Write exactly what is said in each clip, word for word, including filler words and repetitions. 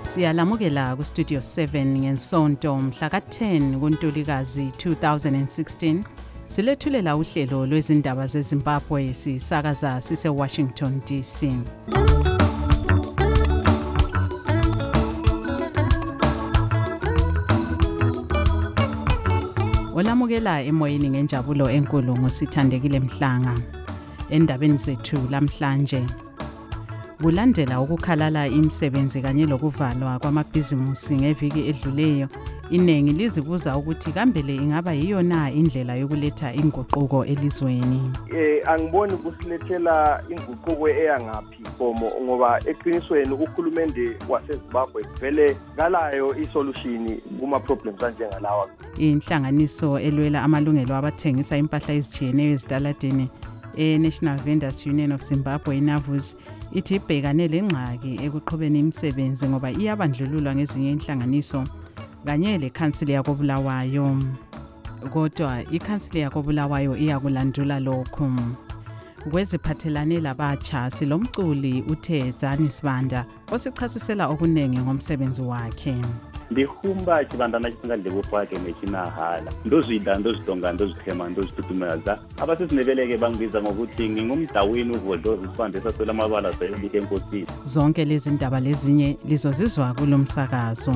Siyalamukela ku Studio seven ngensonto mhla ka ten kuNtulikazi two thousand sixteen. Silethulela uhlelo lwezindaba zeZimbabwe sisakaza sise Washington D C. Olamukela emoyeni ngenjabulo enkulu ngosithandekile Mhlanga. Endabeni zethu lamhlanje kulandela ukukhalala imisebenzi kanye lokuvalwa kwamabhizimusi ngeviki edluleyo, inengi lizibuza ukuthi kambele ingaba yiyo na indlela yokuletha inguquko elizweni. Eh angiboni kusilethela inguquko eyangaphi komo ngoba eqinisweni ukhulumende waseZimbabwe vele ngalayo isolution kuma problems anjengalawa. Inhlanganiso elwela amalungelo abathengisa impahla ezitshiyeneyo ezitaladeni e-National Vendors Union of Zimbabwe iNAVUZ ithi ibhekane lengxaki ekuqhubeni imisebenzi ngoba iyabandlululwa ngezinye inhlanganiso kanye lekhansili yakoBulawayo. Kodwa ikhansili yakoBulawayo iyakulandula lokhu. Kweziphathelane labatsha silomculi uthe Dzani Sibanda osichasisela okunengi ngomsebenzi wakhe. Ndihumba chibandana chisingadle kwakhe mechinahala ndozidla ndozidonga ndozikhema ndozitutumeza abasiziniveleke bangibiza ngokuthi ngingumdawini uvodlo usibande sasela amabala sayolike enkosini. Zonke lezi ndaba lezinye lizozizwa kulomsakazo.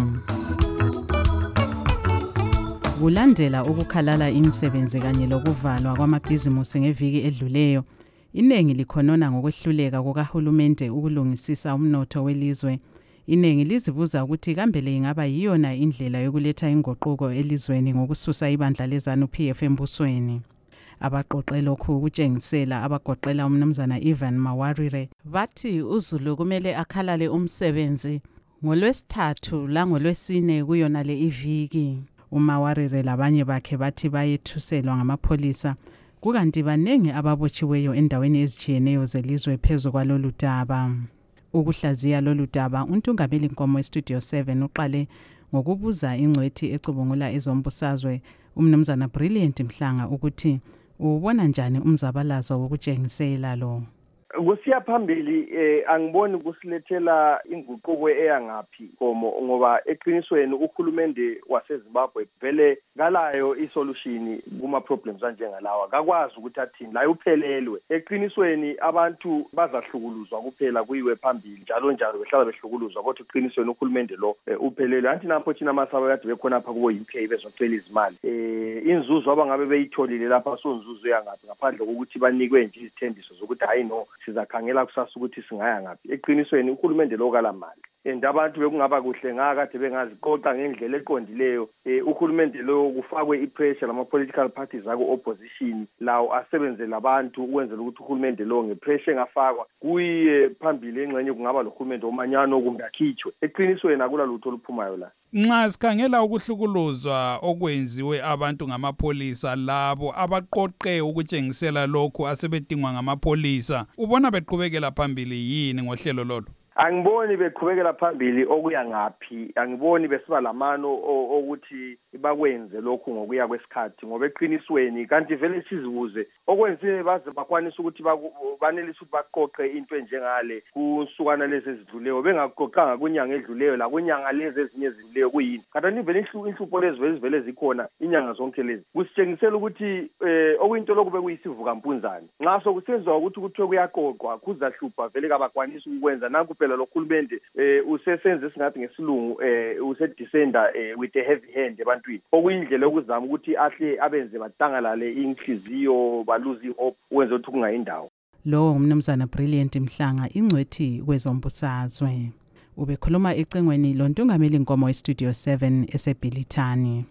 Kulandela ukukhalala imisebenzi kanye lokuvalwa kwamabhizimusi ngeviki edluleyo, inengi likhonona ngokwehluleka kukahulumende ukulungisisa umnotho welizwe. Inengi lizibuza ukuthi kambele ingaba yiyona indlela yokuletha inguquko elizweni ngokususa ibandla leZANU P F embusweni. Abaqoqe lokhu kutshengisela abagoqela umnumzana Ivan Mawarire bathi uZulu kumele akhalale umsebenzi ngolwesithathu la ngolwesine kuyona le iviki. uMawarire labanye bakhe bathi bayethuselwa ngamapholisa kukanti banengi ababotshiweyo endaweni ezitshiyeneyo zelizwe phezu kwalolu daba. Ukuhlaziya lolu daba uNtungameli Nkomo eStudio seven uqale ngokubuza ingcwethi ecubungula ezombusazwe umnumzana Brilliant Mhlanga ukuthi ubona njani umzabalazo wokutshengisela lo. Kusiya phambili eh angiboni kusilethela inguquko eyangaphi komo ngoba eqinisweni ukhulumende waseZimbabwe vele ngalayo isolution kuma problems anjengalawa kakwazi ukuthi athini la uphelelwe. Eqinisweni abantu bazahlukuluzwa kuphela kuyiwe phambili njalo njalo behlala behlukuluzwa kodwa eqinisweni ukhulumende lo eh, uphelelwe. Anti napho thina masaba kade bekhona lapha kubo U K bezocela izimali eh inzuzo abangabe beyitholile lapha sonzuzo yangapi ngaphandle kokuthi banikwe nje izithembiso zokuthi hayi no sizakhangela kusasa ukuthi singaya ngapi. Eqinisweni ukhulumende lo kala mali and abantu bekungaba kuhle ngakade bengaziqoqa ngendlela eqondileyo. eh ukhulumende lo kufakwe ipressure lama political parties ako opposition lawo asebenze labantu ukwenzela ukuthi ukhulumende lo ngepressure engafakwa kuye phambili engxenye kungaba lokhulumende omanyano kungakhitshwe. Eqinisweni akula lutho oluphumayo la. Nxa sikhangela ukuhlukuluzwa okwenziwe abantu ngamapolisa labo abaqoqe ukutshengisela lokho asebedingwa ngamapolisa, ubona beqhubekela phambili yini ngohlelo lolo? Angiboni beqhubekela phambili okuya ngaphi, angiboni besiba lamano ukuthi bakwenze lokhu ngokuya kwesikhathi ngoba eqinisweni kanti vele sizibuze okwenziwe baze bakwanisa ukuthi banelise ukuthi baqoqe into enjengale kusukana lezi ezidluleyo bengaqoqanga kunyanga edluleyo la kunyanga lezi ezinye ezidluleyo kuyini. Kanti vele inhlupho lezi vele zivele zikhona inyanga zonke lezi kusitshengisela ukuthi eh okuyinto lokube kuyisivuka mpunzane nxa sokusenziwa ukuthi kuthiwe kuyaqoqwa kuzahlupha vele kabakwanisa ukwenza nanku phela lokhulumende eh usesenze singathi ngesilungu eh usedescender eh with a heavy hand ebantwini okuyindlela okuzama ukuthi ahle abenze batangalale inhliziyo baluzi hope wenza ukuthi kungayindawo. Lo umnumzana Brilliant Mhlanga ingcwethi kwezombusazwe ubekhuluma ecengweni loNtungameli Nkomo eStudio seven eseBhilithani.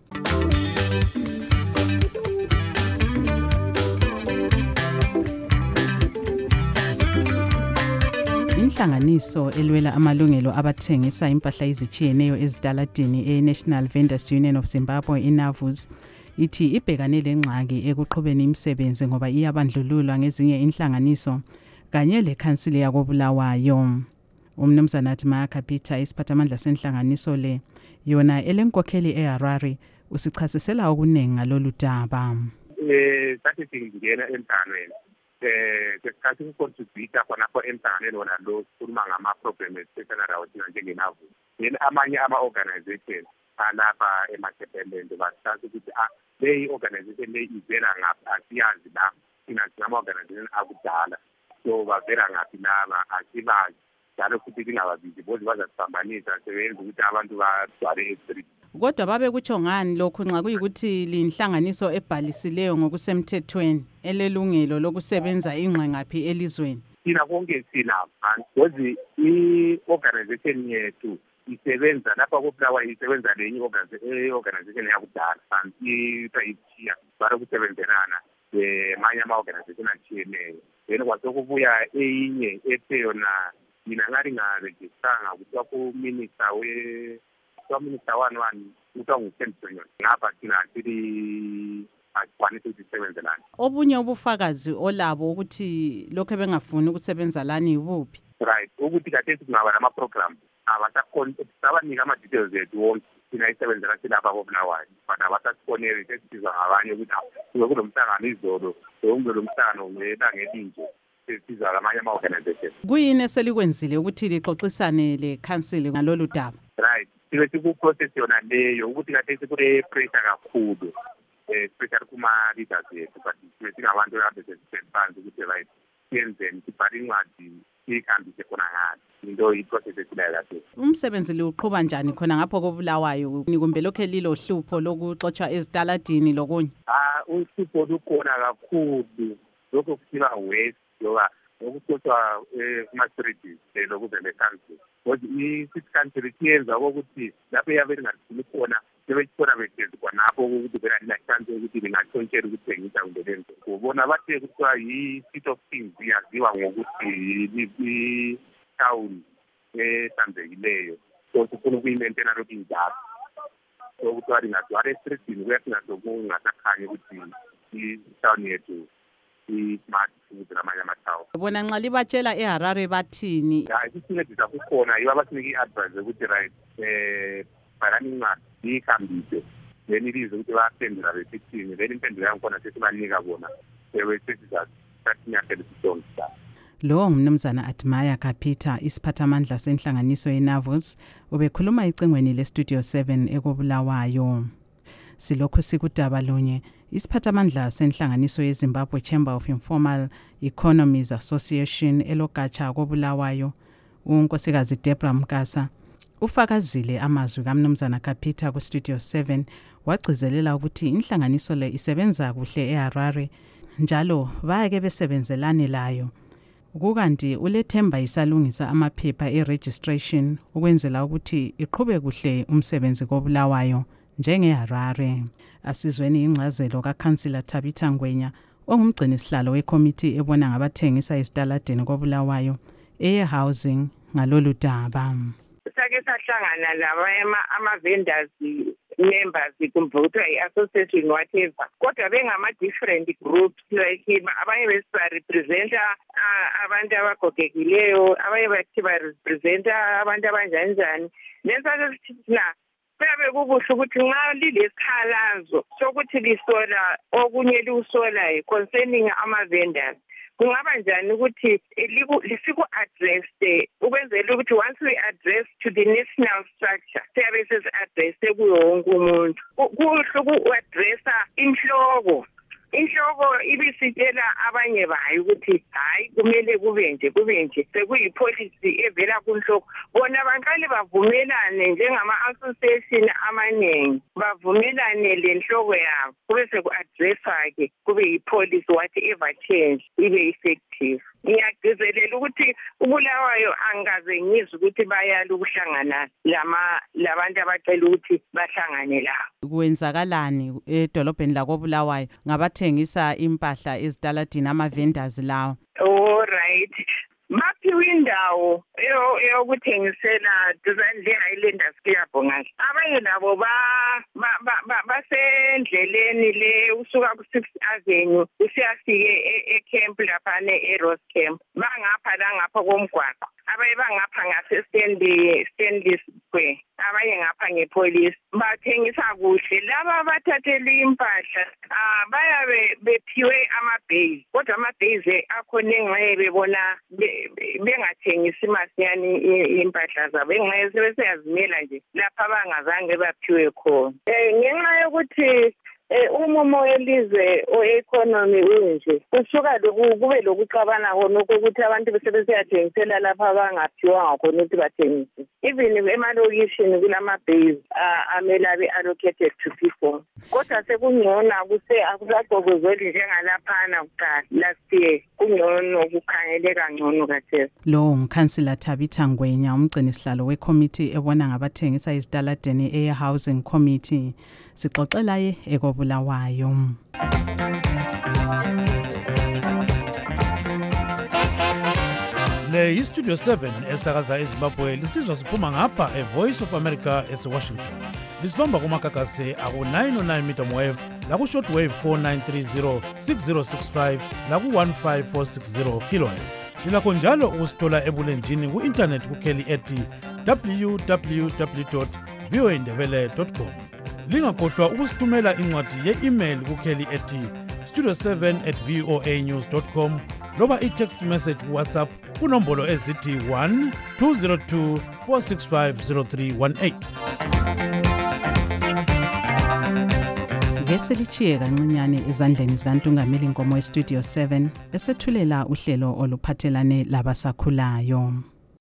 Inhlanganiso elwela amalungelo abathengisa impahla ezitshiyeneyo ezitaladini e-National Vendors Union of Zimbabwe iNAVUZ ithi ibhekane lengxaki ekuqhubeni imisebenzi ngoba iyabandlululwa ngezinye inhlanganiso kanye lekhansili yakoBulawayo. Umnumzana Timaya Peter isiphathamandla senhlanganiso le yona elenkokheli eHarare usichasisela okunengi ngalolu daba. Eh sathi singena emthanweni eh kwesikhathi ukucontribute khona lapho emhlanganweni wona lo kukhuluma ngama-problem esifana nawo thina njengeNAVUZ. then amanye ama-organization alapha emasepeland basasa ukuthi leyi organization leyi ivela ngaphi asiyazi la thina singama-organization akudala so bavela ngaphi laba asibazi njalo futhi kingababizi bothi bazasiphambanisa sebenza ukuthi abantu bagcwale e-street. Kodwa babe kutsho ngani lokhu nxa kuyikuthi linhlanganiso ebhalisileyo ngokusemthethweni elelungelo lokusebenza ingqe ngaphi elizweni? Thina konke silapha ngozi i-organization yethu isebenza lapha koBulawayo isebenza lenye i-organization yakudala ithiwa ichiya bari kusebenzelana emanye ama-organization atshiyeneyo then kwasokubuya eyinye ethe yona mina ngaringarejistanga kuthiwa kuminister we kwaminister one one kuthiwa nguSenjonyo ngapha thina sili akwanisa ukuthi sisebenzelane. Obunye ubufakazi olabo ukuthi lokho bengafuni ukusebenza lani yibuphi? Right, ukuthi kathesi kungaba nama-program abasakhona sabanika ama-details ethu wonke thina isebenzela silapha koBulawayo but abasasifoneli sesizwa ngabanye ukuthi kube kulo mhlangano izolo kumbe lo mhlangano welanga elinje sesizwa ngamanye ama-organization. Kuyini eselikwenzile ukuthi lixoxisane le-council ngalolu daba? Right, sibe sikuprocess yona leyo ukuthi kathesi kule-pressure kakhulu especially kuma-leaders yethu but sibe singabantu kade sesiphansi ukuthi right siyenzeni sibhale incwadi siyihambise khona ngani into iprocess esilayo kahle. Umsebenzi liwuqhuba njani khona ngapho koBulawayo kumbe lokho lilo hlupho lokuxotshwa ezitaladini lokunye? Ah, uhlupho lukhona kakhulu lokho kusiba west yoba ukuxotshwa kuma-streets lokuze le-country ngoba i-six country siyenza ukuthi lapho yabe lingathini khona sebekubona behlezi khonapho ukuthi vela lilahlanze ukuthi lingatshontshela ukuthengisa kumbe lento ubona bathe kuthiwa yi-seat of things yaziwa ngokuthi i-town ehlanzekileyo so sifuna ukuyimentena lokhu injalo so kuthiwa lingagcwala estritini kuyathi ngasokungasakhanyi ukuthi i-town yethu i-smart ukuthi namanye amathawu. Bona nxa libatshela eHarare bathini? Hayi sisincedisa kukhona yibo abasinike i-advice ukuthi right um bhalani incwadi iyihambise then ilize ukuthi bayaphendula besithini then impendulo yangikhona sesibanika bona sesizathathinyathela isisonga. Lo ngumnumzana Admaya Kapita isiphathamandla senhlanganiso yeNavos ubekhuluma icingweni leStudio seven ekoBulawayo. Silokhu sikudaba lunye isiphathamandla senhlanganiso yeZimbabwe Chamber of Informal Economies Association elogatsha koBulawayo unkosikazi Debra Mkasa ufakazile amazwi kaMnumzana Kapita kuStudio seven wagcizelela ukuthi inhlanganiso le isebenza kuhle eHarare njalo bayake besebenzelane layo. Kukanti ulethemba isalungisa amaphepha eregistration ukwenzela ukuthi iqhube kuhle umsebenzi koBulawayo njengeHarare. Asizweni ingcazelo kaCouncillor Tabitha Ngwenya ongumgcini sihlalo wekomiti ebona ngabathengisa esitaladeni koBulawayo ehousing ngalolu daba. Sake sahlangana labanye ama-vendors members kumbe kuthiwa i-association whatever kodwa bengama-different groups like abanye besibarepresenta abantu abagogekileyo abanye bathi barepresenta abantu abanjanjani then sake sithi thina kuyabe kukuhle ukuthi nxa lilesikhalazo sokuthi lisola okunye liwusolayo concerning ama-vendors kungaba njani ukuthi lisiku-address ukwenzela ukuthi once we address to the national structure siyabe sesi-addresse kuyo wonke umuntu kuhle uku-addressa inhloko inhloko ibisitshela abanye bayo ukuthi hayi kumele kube nje kube nje sekuyipolicy evela kunhloko bona baqale bavumelane njengama-association amaningi bavumelane lenhloko yabo kube seku-addressa-ke kube yipolicy whatever change ibe effective. Ngiyagcizelela ukuthi uBulawayo angikaze ngizwe ukuthi bayala ukuhlangana lama labantu abacela ukuthi bahlangane lawo. Kwenzakalani edolobheni lakoBulawayo ngabathengisa impahla ezitaladini ama-vendors lawo? All right. Baphiwe indawo eyokuthengisela duzane le-Highlanders Kuyabhongana. Abanye nabo basendleleni le usuka ku-six Avenue usiyafike e-camp laphana e-Rose Camp. Bangapha la ngapha komgwaqo. abaye bangapha ngase-Stanley Stanley Square, abanye ngapha ngepolice. Bathengisa kuhle laba abathathele impahla ah bayabe bephiwe ama-base, kodwa ama-base akhona engxenye bebona bengathengisi masinyane impahla zabo, engxenye sebeseyazimela nje lapha abangazange baphiwe khona. Eh ngenxa yokuthi umumo welizwe o-economy unje kusuka kube lokuxabana khona ukuthi abantu besebesiyathengisela lapha abangaphiwanga khona ukuthi bathengise. Even emalokishini kulama-base amele abe allocated to people, kodwa sekungcono akusagqokozeli njengalaphana kuqala last year, kungcono kukhangeleka ngcono kathesi. Lo ngukhansila Thabitha Ngwenya, umgcinisihlalo wekomiti ebona ngabathengisa izitaladeni e-Housing Committee. Sixoxela ye ekobulawayo. Le iStudio seven esakaza eZimbabwe lisizwa siphuma ngapha eVoice of America eWashington. Lisibamba kumakakase aku nine oh nine meter wave laku shortwave four nine three zero six zero six five laku one five four six zero kilohertz. Lilakho njalo ukusithola ebulenjini ku-internet kukheli ethi w w w dot v o a ndebele dot com. Lingakhohlwa ukusithumela incwadi ye-email kukheli ethi studio seven at voa news dot com loba i-text message ku-WhatsApp kunombolo ezithi one two zero two four six five zero three one eight. Ngeselichiye kancinyane ezandleni zikaNtungameli Nkomo eStudio seven esethulela uhlelo oluphathelane labasakhulayo.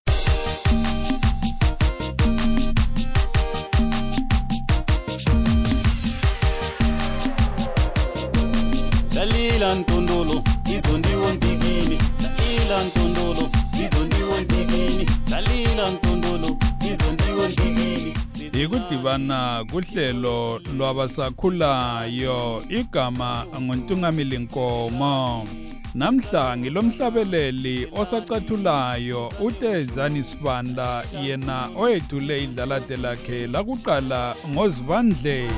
Jalila Ntondolo izondiwo ndigini, Jalila Ntondolo izondiwo ndigini, Jalila Ntondolo izondiwo ndigini. Ikudibana kuhlelo lwabasakhulayo, igama nguNtungameli Nkomo. Namhla ngilomhlabeleli osacathulayo uTezani Sibanda, yena oyethule idlalade lakhe lakuqala ngoZibandlela.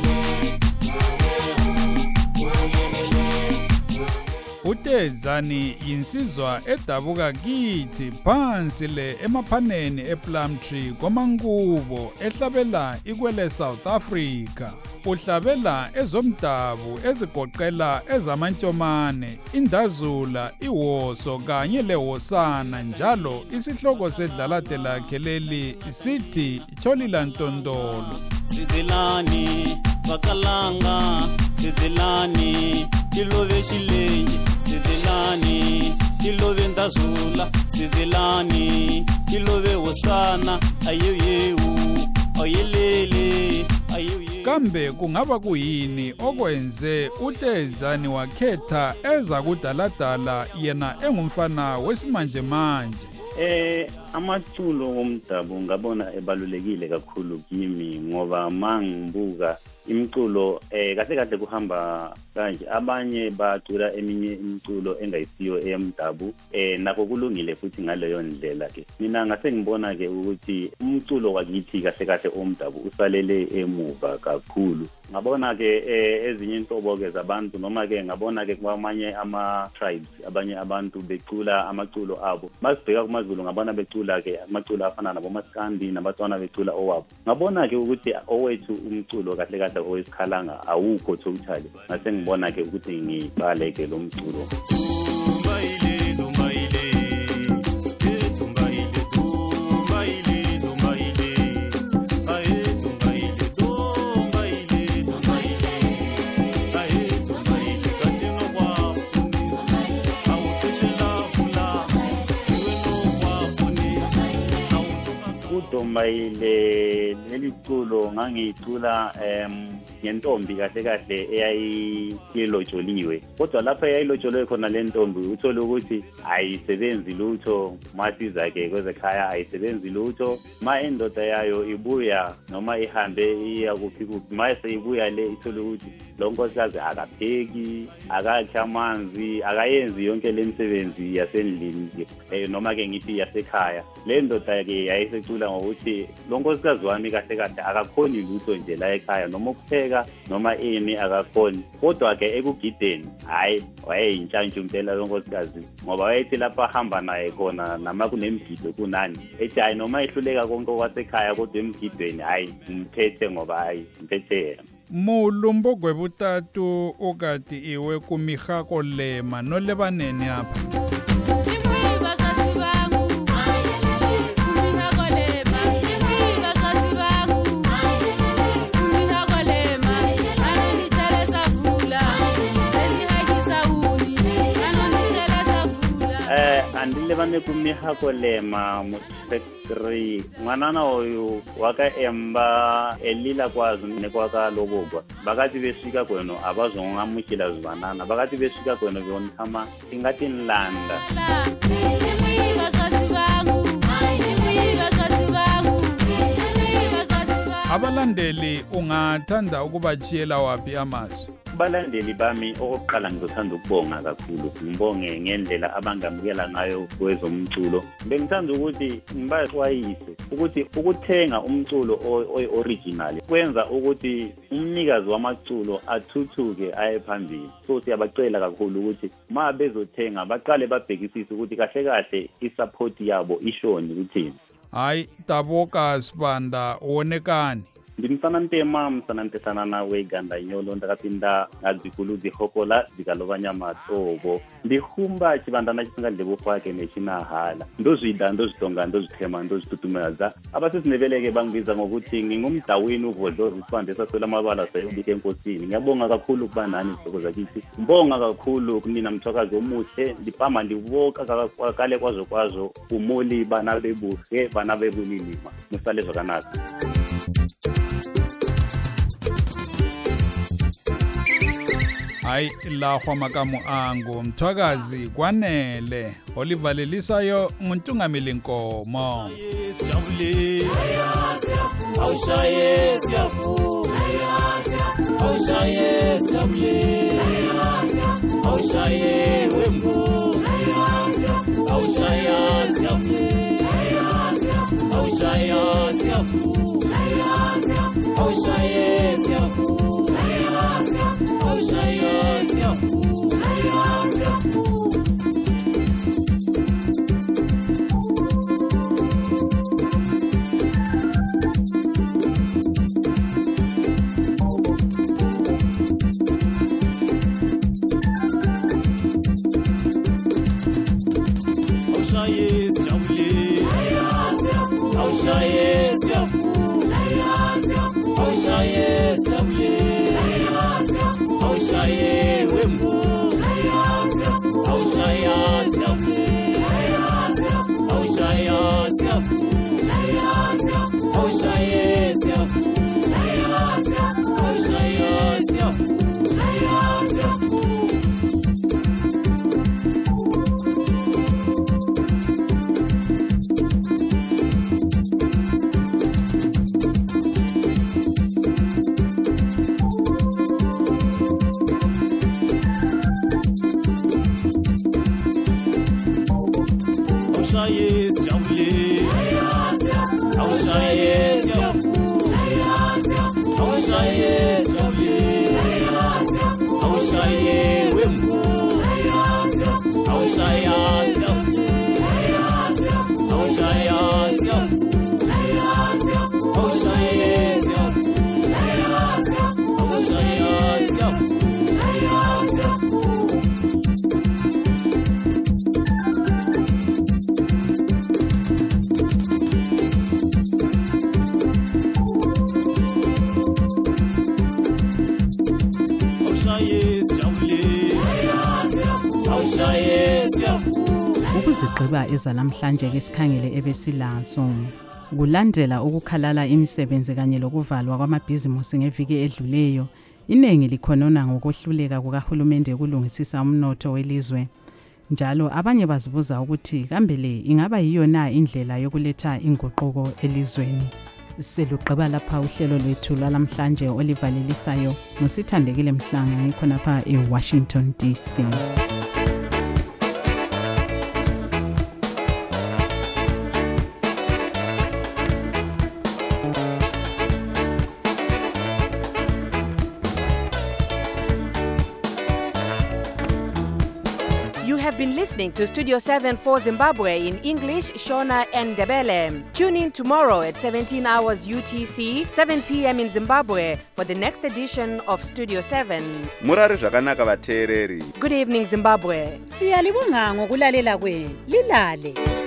uTezani yinsizwa edabuka kithi phansi le emaphaneni ePlumtree koMankubo ehlabela ikwele South Africa. Uhlabela ezomdabu ezigoqela ezamantshomane, indazula, iwoso kanye lewosana. Njalo isihloko sedlalade lakhe leli sithi Cholila Ntondolo. Sizelani bakalanga, sizelani kilove shilenye, sizelani kilove ndazula, sizelani kilove wosana, ayeyewu ayelele ayeyewu. Kambe kungaba kuyini okwenze uTezani wakhetha eza kudaladala yena engumfana wesimanje manje? Eh amaculo womdabu ngabona ebalulekile kakhulu kimi ngoba mangibuka imculo eh kahle kahle kuhamba kanje, abanye bacula eminye imculo engayisiyo eyomdabu eh nakho kulungile futhi ngaleyo ndlela ke. Mina ngase ngibona ke ukuthi umculo wakithi kahle kahle omdabu usalele emuva kakhulu. Ngabona ke ezinye inhlobo ke zabantu noma ke ngabona ke kwamanye ama tribes abanye abantu becula amaculo abo. Masibheka kumaZulu ngabona becula ke amaculo afana nabo maskandi nabatwana becula owabo. Ngabona ke ukuthi owethu umculo kahle kahle owesikhalanga awukho totally. Ngase ngibona ke ukuthi ngibale ke lo mculo. Dombayile leliculo ngangicula em ngentombi kahle kahle eyayilojoliwe, kodwa lapha eyayilojoliwe khona le ntombi uthola ukuthi ayisebenzi lutho, masiza ke kwezekhaya ayisebenzi lutho, ma indoda yayo ibuya noma ihambe iya kuphi kuphi, ma seyibuya le ithola ukuthi lo nkosikazi akapheki, akakha amanzi, akayenzi yonke le misebenzi yasendlini eh noma ke ngithi yasekhaya. Le ndoda ke yayisecula ngokuthi ukuthi lo nkosikazi wami kahle kahle akakhoni lutho nje la ekhaya noma ukupheka noma ini akakhoni kodwa-ke ekugideni hhayi wayeyintshantshu impela lo nkosikazi ngoba wayethi lapho ahamba naye khona nama kunemgido kunani ethi hhayi noma ehluleka konke okwasekhaya kodwa emgidweni hhayi mphethe ngoba hhayi mphethe yena Mulu Butatu okati iwe kumihako lema no lebaneni apha. Andile bane kumihako lema mu factory mwanana oyu waka emba elila kwazi nekwaka lobogwa bakati besika kweno abazongamukila zibanana bakati besika kweno byontama ingati nlanda Abalandeli ungathanda ukubachiyela wapi amazwi? Abalandeli bami okokuqala ngizothanda ukubonga kakhulu ngibonge ngendlela abangamukela ngayo kwezomculo bengithanda ukuthi ngibaxwayise ukuthi ukuthenga umculo ooriginal kwenza ukuthi umnikazi wamaculo athuthuke aye phambili so siyabacela kakhulu ukuthi ma bezothenga baqale babhekisise ukuthi kahle kahle isupport yabo ishoni kuthini. Hayi Taboka Sibanda wonekani Ndimsana ntema msana ntesana nawe ganda nyolo ndakapinda ngadzikulu dzihokola dzikalobanya matsovo ndihumba chivandana chisingadlebo kwake nechinahala ndozvida ndozvitonga ndozvitema ndozvitutumadza abasisinebeleke bangibiza ngokuthi ngingumdawini uvodlo zisibandesa sola mabala sayobike enkosini ngiyabonga kakhulu kuba nani izihoko zakithi ngibonga kakhulu kunina mthwakazi omuhle ndipama ndivoka kale kwazo kwazo umoli bana bebuhle bana bebulilima musale zvakanaka. Hayi la kwamakamu angu mthwakazi kwanele olivalelisayo nguntungamili nkomo awushaye siyafu awushaye siyabule awushaye wembu awushaye siyabule awushaye siyafu awushaye siyafu Ukuzigqiba ezalamhlanje ke sikhangele ebesilazo kulandela ukukhalala imisebenzi kanye lokuvalwa kwamabhizimusi ngeviki edluleyo inengi likhonona ngokuhluleka kukahulumende ukulungisisa umnotho welizwe njalo abanye bazibuza ukuthi kambe le ingaba yiyo na indlela yokuletha inguquko elizweni. Selugqiba lapha uhlelo lwethu lwalamhlanje olivalelisayo musithandekile Mhlanga ngikhonapha eWashington D C. been listening to Studio seven for Zimbabwe in English, Shona and Ndebele. Tune in tomorrow at seventeen hours U T C, seven p.m. in Zimbabwe for the next edition of Studio seven. Murari zvakanaka vateereri. Good evening, Zimbabwe. Siyalibonga ngokulalela kwenu. Lilale.